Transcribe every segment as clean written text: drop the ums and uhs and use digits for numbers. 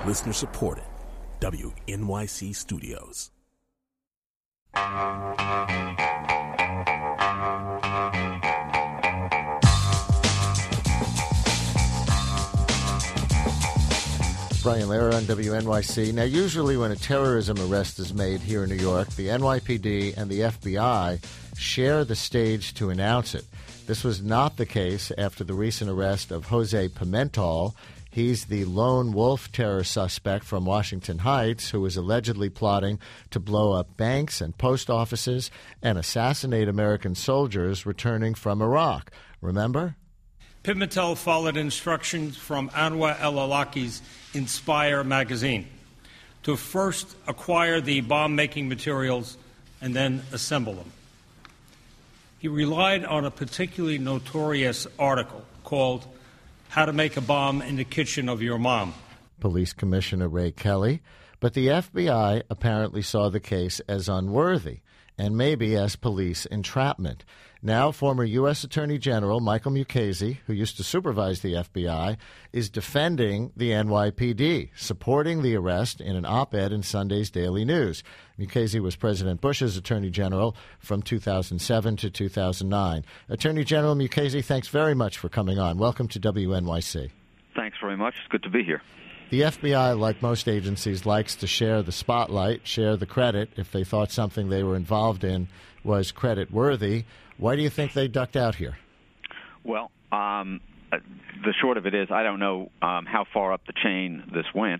Listener supported. WNYC Studios. Brian Lehrer on WNYC. Now, usually when a terrorism arrest is made here in New York, the NYPD and the FBI share the stage to announce it. This was not the case after the recent arrest of Jose Pimentel. He's the lone wolf terror suspect from Washington Heights who was allegedly plotting to blow up banks and post offices and assassinate American soldiers returning from Iraq. Remember? Pimentel followed instructions from Anwar el-Awlaki's Inspire magazine to first acquire the bomb-making materials and then assemble them. He relied on a particularly notorious article called How to Make a Bomb in the Kitchen of Your Mom. Police Commissioner Ray Kelly, but the FBI apparently saw the case as unworthy and maybe as police entrapment. Now, former U.S. Attorney General Michael Mukasey, who used to supervise the FBI, is defending the NYPD, supporting the arrest in an op-ed in Sunday's Daily News. Mukasey was President Bush's Attorney General from 2007 to 2009. Attorney General Mukasey, thanks very much for coming on. Welcome to WNYC. Thanks very much. It's good to be here. The FBI, like most agencies, likes to share the spotlight, share the credit if they thought something they were involved in was credit-worthy. Why do you think they ducked out here? Well, the short of it is I don't know how far up the chain this went.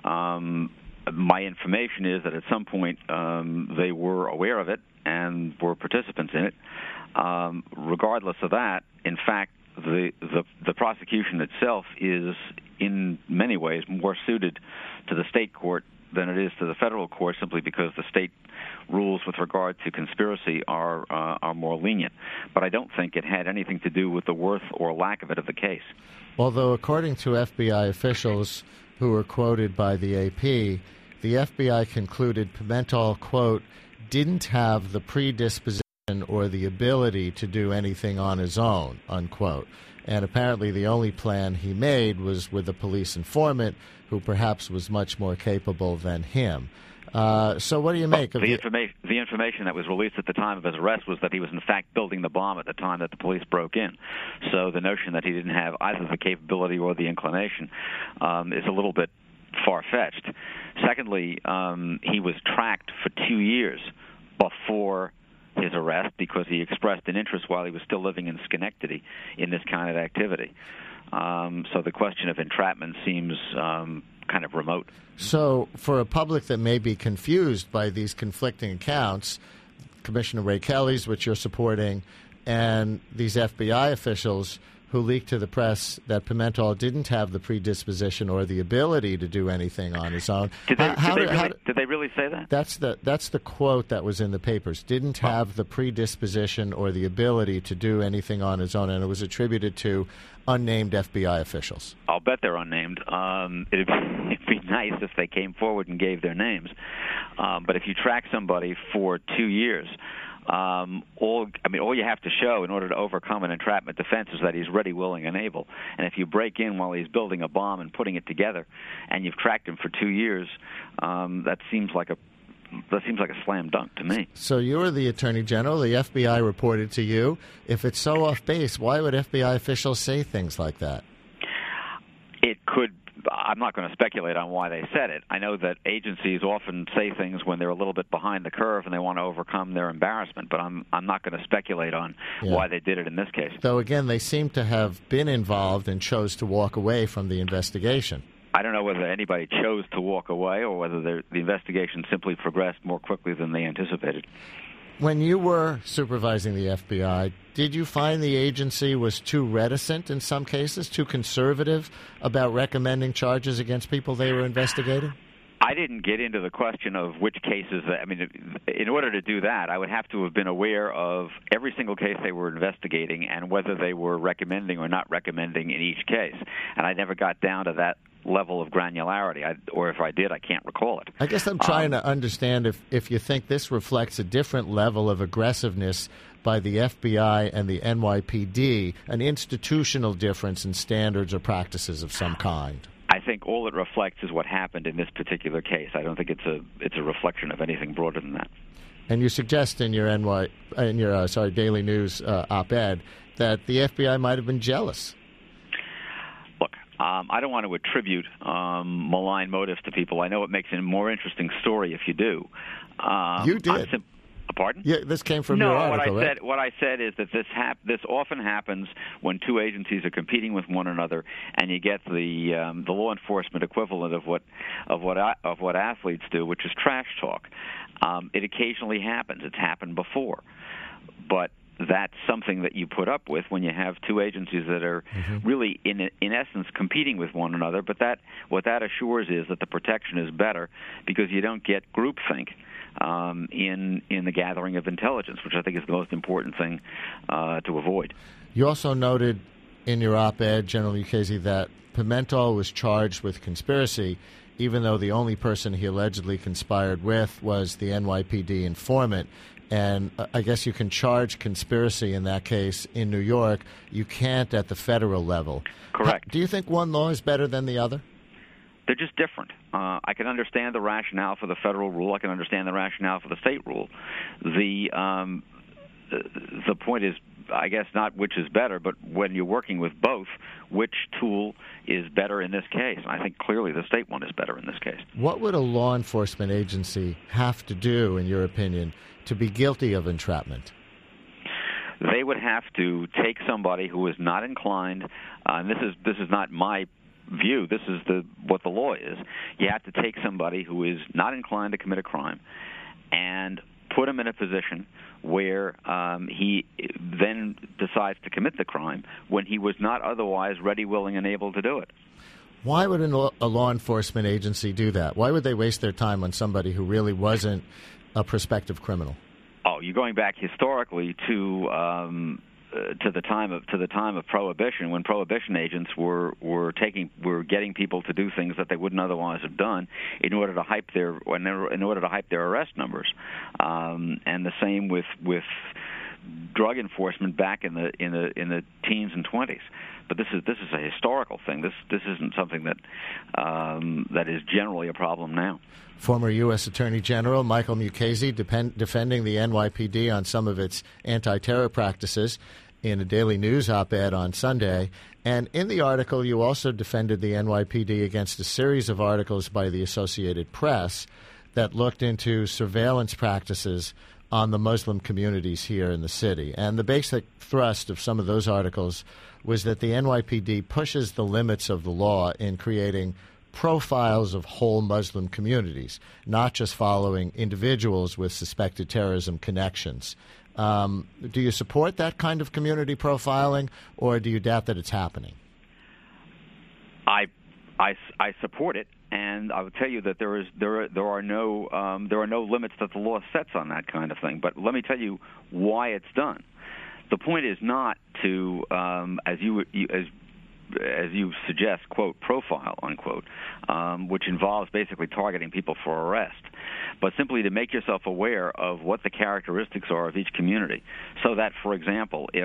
My information is that at some point they were aware of it and were participants in it. Regardless of that, in fact, the prosecution itself is in many ways more suited to the state court than it is to the federal court, simply because the state rules with regard to conspiracy are more lenient. But I don't think it had anything to do with the worth or lack of it of the case. Although, according to FBI officials who were quoted by the AP, the FBI concluded Pimentel, quote, didn't have the predisposition or the ability to do anything on his own, unquote. And apparently the only plan he made was with a police informant who perhaps was much more capable than him. So what do you make of the information that was released at the time of his arrest was that he was in fact building the bomb at the time that the police broke in. So the notion that he didn't have either the capability or the inclination is a little bit far-fetched. Secondly, he was tracked for 2 years before his arrest because he expressed an interest while he was still living in Schenectady in this kind of activity. So the question of entrapment seems kind of remote. So for a public that may be confused by these conflicting accounts, Commissioner Ray Kelly's, which you're supporting, and these FBI officials who leaked to the press that Pimentel didn't have the predisposition or the ability to do anything on his own. Did they really say that? That's the quote that was in the papers. Didn't have the predisposition or the ability to do anything on his own, and it was attributed to unnamed FBI officials. I'll bet they're unnamed. It'd be nice if they came forward and gave their names. But if you track somebody for 2 years, all you have to show in order to overcome an entrapment defense is that he's ready, willing, and able. And if you break in while he's building a bomb and putting it together, and you've tracked him for 2 years, that seems like a slam dunk to me. So you're the Attorney General. The FBI reported to you. If it's so off base, why would FBI officials say things like that? It could. I'm not going to speculate on why they said it. I know that agencies often say things when they're a little bit behind the curve and they want to overcome their embarrassment, but I'm not going to speculate on why they did it in this case. Though, again, they seem to have been involved and chose to walk away from the investigation. I don't know whether anybody chose to walk away or whether the investigation simply progressed more quickly than they anticipated. When you were supervising the FBI, did you find the agency was too reticent in some cases, too conservative about recommending charges against people they were investigating? I didn't get into the question of which cases. In order to do that, I would have to have been aware of every single case they were investigating and whether they were recommending or not recommending in each case. And I never got down to that level of granularity, or if I did, I can't recall it. I guess I'm trying to understand if you think this reflects a different level of aggressiveness by the FBI and the NYPD, an institutional difference in standards or practices of some kind. I think all it reflects is what happened in this particular case. I don't think it's a reflection of anything broader than that. And you suggest in your Daily News op-ed that the FBI might have been jealous. Look, I don't want to attribute malign motives to people. I know it makes it a more interesting story if you do. You did. Pardon? Yeah, this came from your article, right? What I said is that this often happens when two agencies are competing with one another, and you get the law enforcement equivalent of what athletes do, which is trash talk. It occasionally happens. It's happened before, but that's something that you put up with when you have two agencies that are really, in essence, competing with one another. But what that assures is that the protection is better because you don't get groupthink in the gathering of intelligence, which I think is the most important thing to avoid. You also noted in your op-ed, General Mukasey, that Pimentel was charged with conspiracy, even though the only person he allegedly conspired with was the NYPD informant. And I guess you can charge conspiracy in that case in New York. You can't at the federal level. Correct. Do you think one law is better than the other? They're just different. I can understand the rationale for the federal rule. I can understand the rationale for the state rule. The point is, I guess, not which is better, but when you're working with both, which tool is better in this case? And I think clearly the state one is better in this case. What would a law enforcement agency have to do, in your opinion, to be guilty of entrapment? They would have to take somebody who is not inclined, and this is not my view, this is what the law is. You have to take somebody who is not inclined to commit a crime and put him in a position where he then decides to commit the crime when he was not otherwise ready, willing, and able to do it. Why would a law enforcement agency do that? Why would they waste their time on somebody who really wasn't a prospective criminal? Oh, you're going back historically to the time of Prohibition, when Prohibition agents were getting people to do things that they wouldn't otherwise have done in order to hype their arrest numbers, and the same with drug enforcement back in the teens and 20s. But this is a historical thing. This isn't something that is generally a problem now. Former U.S. Attorney General Michael Mukasey defending the NYPD on some of its anti-terror practices in a Daily News op-ed on Sunday. And in the article, you also defended the NYPD against a series of articles by the Associated Press that looked into surveillance practices on the Muslim communities here in the city. And the basic thrust of some of those articles was that the NYPD pushes the limits of the law in creating profiles of whole Muslim communities, not just following individuals with suspected terrorism connections. Do you support that kind of community profiling, or do you doubt that it's happening? I support it, and I would tell you that there are no limits that the law sets on that kind of thing. But let me tell you why it's done. The point is not to, as you suggest, quote, profile, unquote, which involves basically targeting people for arrest, but simply to make yourself aware of what the characteristics are of each community, so that, for example, if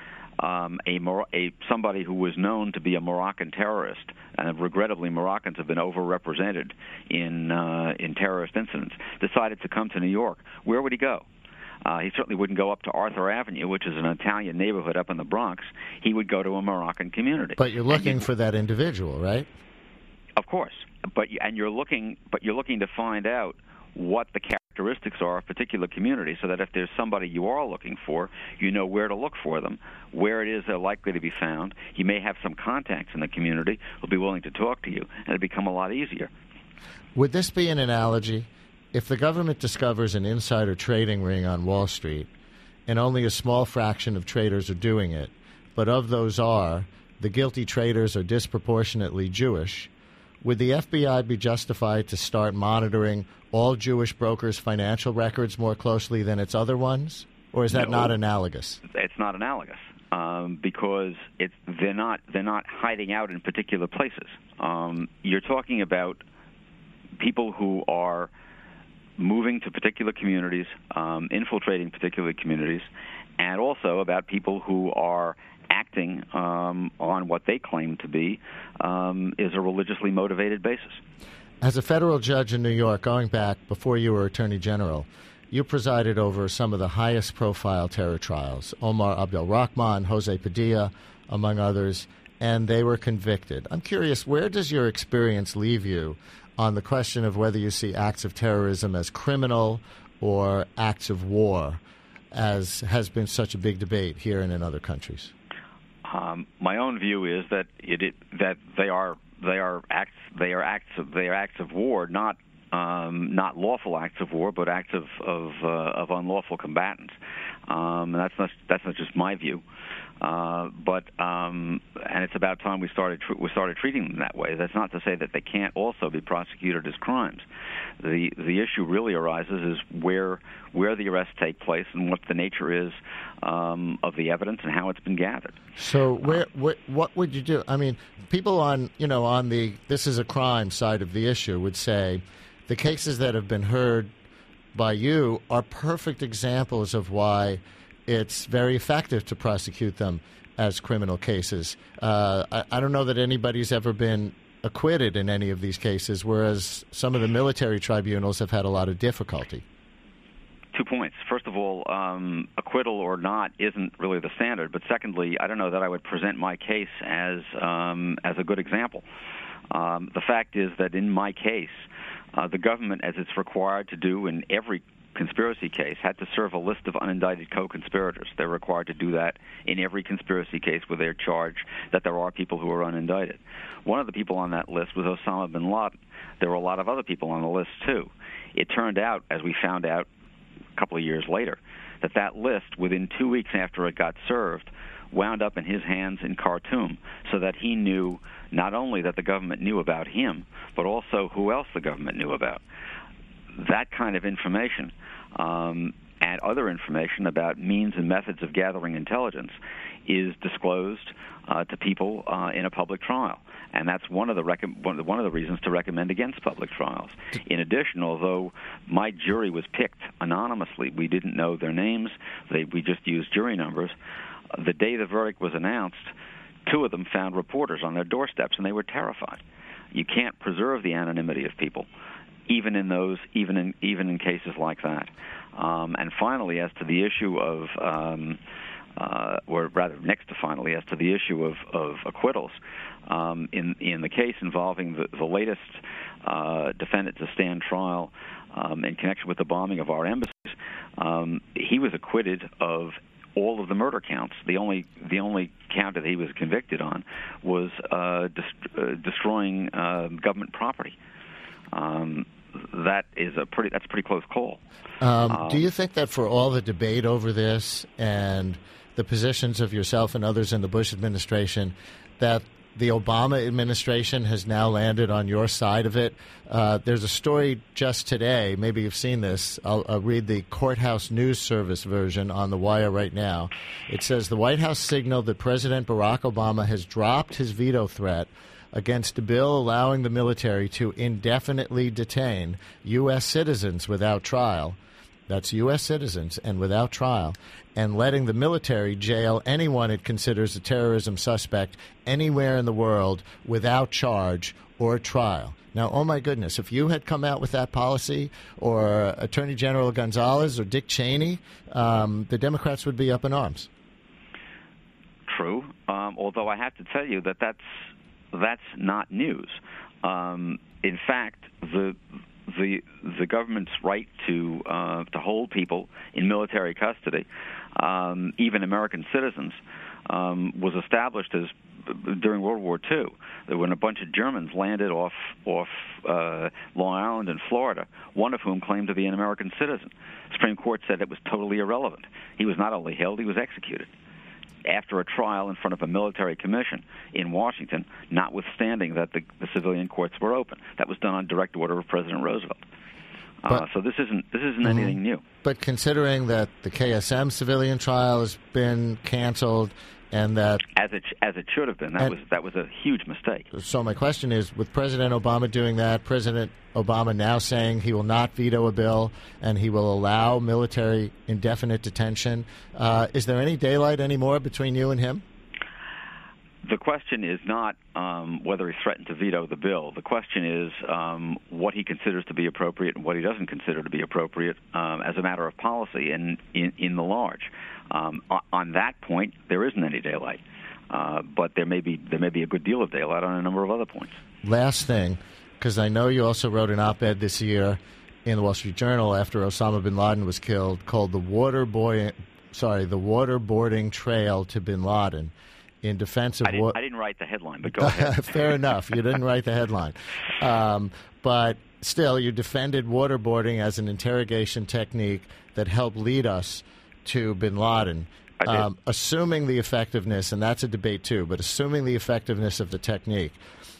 somebody who was known to be a Moroccan terrorist, and regrettably Moroccans have been overrepresented in terrorist incidents, decided to come to New York, where would he go? He certainly wouldn't go up to Arthur Avenue, which is an Italian neighborhood up in the Bronx. He would go to a Moroccan community. But you're looking for that individual, right? Of course, but you're looking to find out what the characteristics are of particular communities, so that if there's somebody you are looking for, you know where to look for them, where it is they're likely to be found. You may have some contacts in the community who'll be willing to talk to you, and it'll become a lot easier. Would this be an analogy? If the government discovers an insider trading ring on Wall Street, and only a small fraction of traders are doing it, but of those the guilty traders are disproportionately Jewish, would the FBI be justified to start monitoring all Jewish brokers' financial records more closely than its other ones? Or is that not analogous? It's not analogous because they're not hiding out in particular places. You're talking about people who are moving to particular communities, infiltrating particular communities, and also about people who are acting on what they claim to be is a religiously motivated basis. As a federal judge in New York, going back before you were Attorney General, you presided over some of the highest-profile terror trials, Omar Abdel-Rahman, Jose Padilla, among others, and they were convicted. I'm curious, where does your experience leave you on the question of whether you see acts of terrorism as criminal or acts of war, as has been such a big debate here and in other countries? My own view is that that they are acts of war, not lawful acts of war, but acts of unlawful combatants. And that's not just my view. And it's about time we started treating them that way. That's not to say that they can't also be prosecuted as crimes. The issue really arises is where the arrests take place and what the nature is of the evidence and how it's been gathered. So what would you do? I mean, people on the this is a crime side of the issue would say the cases that have been heard by you are perfect examples of why it's very effective to prosecute them as criminal cases. I don't know that anybody's ever been acquitted in any of these cases, whereas some of the military tribunals have had a lot of difficulty. 2 points. First of all, acquittal or not isn't really the standard. But secondly, I don't know that I would present my case as a good example. The fact is that in my case, the government, as it's required to do in every conspiracy case, had to serve a list of unindicted co-conspirators. They're required to do that in every conspiracy case where they're charged that there are people who are unindicted. One of the people on that list was Osama bin Laden. There were a lot of other people on the list, too. It turned out, as we found out a couple of years later, that list, within 2 weeks after it got served, wound up in his hands in Khartoum, so that he knew not only that the government knew about him, but also who else the government knew about. That kind of information and other information about means and methods of gathering intelligence is disclosed to people in a public trial, and that's one of the reasons to recommend against public trials. In addition, although my jury was picked anonymously, we didn't know their names. We just used jury numbers. The day the verdict was announced, 2 of them found reporters on their doorsteps, and they were terrified. You can't preserve the anonymity of people, even in cases like that. And finally, as to the issue of, or rather, next to finally, as to the issue of acquittals, in the case involving the latest defendant to stand trial in connection with the bombing of our embassies, he was acquitted of all of the murder counts. The only count that he was convicted on was destroying government property. That's a pretty close call. Do you think that for all the debate over this and the positions of yourself and others in the Bush administration, that the Obama administration has now landed on your side of it? There's a story just today, maybe you've seen this. I'll read the Courthouse News Service version on The Wire right now. It says, the White House signaled that President Barack Obama has dropped his veto threat against a bill allowing the military to indefinitely detain U.S. citizens without trial. That's U.S. citizens and without trial, and letting the military jail anyone it considers a terrorism suspect anywhere in the world without charge or trial. Now, oh my goodness, if you had come out with that policy, or Attorney General Gonzalez or Dick Cheney, the Democrats would be up in arms. True, although I have to tell you that's not news. In fact, the government's right to hold people in military custody, even American citizens, was established during World War II. When a bunch of Germans landed off Long Island in Florida, one of whom claimed to be an American citizen. The Supreme Court said it was totally irrelevant. He was not only held, he was executed after a trial in front of a military commission in Washington, notwithstanding that the civilian courts were open. That was done on direct order of President Roosevelt. So this isn't anything new. But considering that the KSM civilian trial has been canceled, and that as it should have been, that was a huge mistake. So my question is, with President Obama doing that, President Obama now saying he will not veto a bill and he will allow military indefinite detention, is there any daylight anymore between you and him? The question is not whether he threatened to veto the bill. The question is what he considers to be appropriate and what he doesn't consider to be appropriate as a matter of policy in the large. On that point, there isn't any daylight, but there may be a good deal of daylight on a number of other points. Last thing, because I know you also wrote an op-ed this year in the Wall Street Journal after Osama bin Laden was killed, called the waterboarding trail to bin Laden. In defense of I didn't write the headline, but go ahead. Fair enough. You didn't write the headline. But still, you defended waterboarding as an interrogation technique that helped lead us to bin Laden. I did. Assuming the effectiveness, and that's a debate too, but assuming the effectiveness of the technique,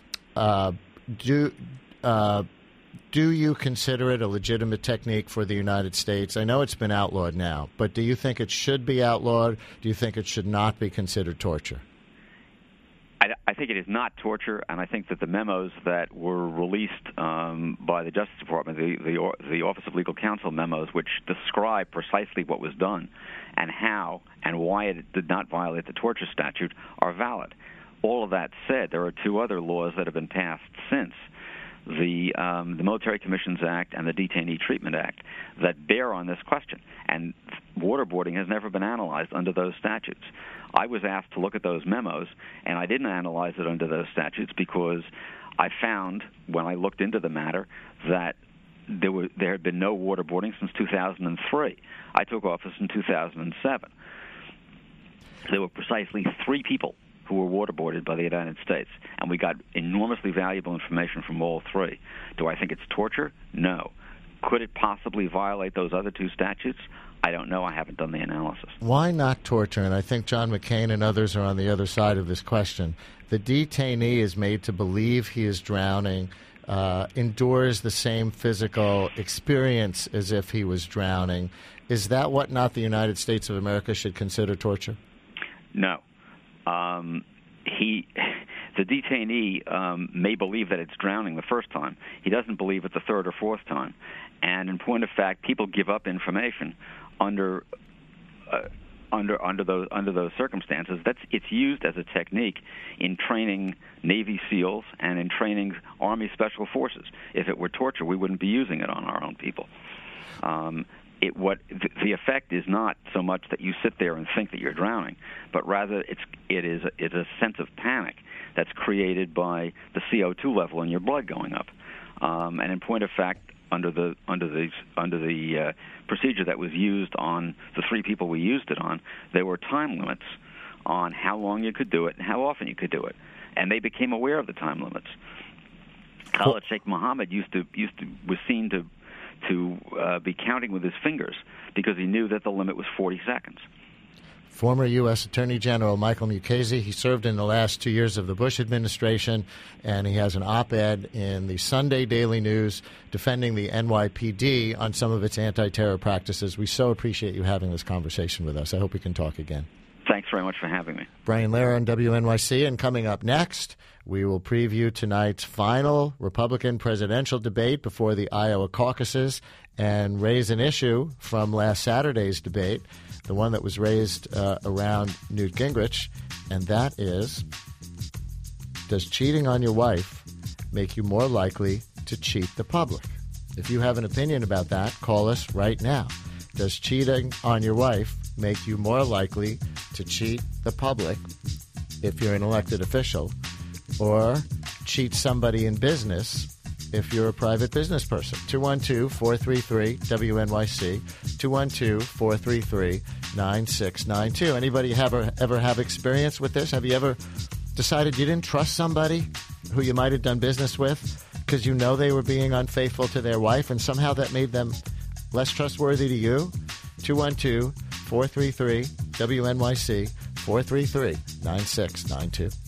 do you consider it a legitimate technique for the United States? I know it's been outlawed now, but do you think it should be outlawed? Do you think it should not be considered torture? I think it is not torture, and I think that the memos that were released by the Justice Department, the Office of Legal Counsel memos, which describe precisely what was done and how and why it did not violate the torture statute, are valid. All of that said, there are two other laws that have been passed since, the Military Commissions Act and the Detainee Treatment Act, that bear on this question. And waterboarding has never been analyzed under those statutes. I was asked to look at those memos, and I didn't analyze it under those statutes because I found, when I looked into the matter, that there had been no waterboarding since 2003. I took office in 2007. There were precisely 3 people who were waterboarded by the United States, and we got enormously valuable information from all 3. Do I think it's torture? No. Could it possibly violate those other 2 statutes? I don't know. I haven't done the analysis. Why not torture? And I think John McCain and others are on the other side of this question. The detainee is made to believe he is drowning, endures the same physical experience as if he was drowning. Is that what not the United States of America should consider torture? No. The detainee may believe that it's drowning the first time. He doesn't believe it the third or fourth time. And in point of fact, people give up information under those circumstances. It's used as a technique in training Navy SEALs and in training Army Special Forces. If it were torture, we wouldn't be using it on our own people. The effect is not so much that you sit there and think that you're drowning, but rather it's a sense of panic that's created by the CO2 level in your blood going up. And in point of fact, under the procedure that was used on the 3 people we used it on, there were time limits on how long you could do it and how often you could do it, and they became aware of the time limits. Khalid Sheikh Mohammed was seen to be counting with his fingers because he knew that the limit was 40 seconds. Former U.S. Attorney General Michael Mukasey, he served in the last 2 years of the Bush administration, and he has an op-ed in the Sunday Daily News defending the NYPD on some of its anti-terror practices. We so appreciate you having this conversation with us. I hope we can talk again. Thanks very much for having me. Brian Lehrer on WNYC, and coming up next, we will preview tonight's final Republican presidential debate before the Iowa caucuses and raise an issue from last Saturday's debate, the one that was raised around Newt Gingrich, and that is, does cheating on your wife make you more likely to cheat the public? If you have an opinion about that, call us right now. Does cheating on your wife make you more likely to cheat the public if you're an elected official, or cheat somebody in business if you're a private business person? 212-433-WNYC, 212-433-9692. Anybody ever have experience with this? Have you ever decided you didn't trust somebody who you might have done business with because you know they were being unfaithful to their wife, and somehow that made them less trustworthy to you? 212-433-WNYC, 433-9692.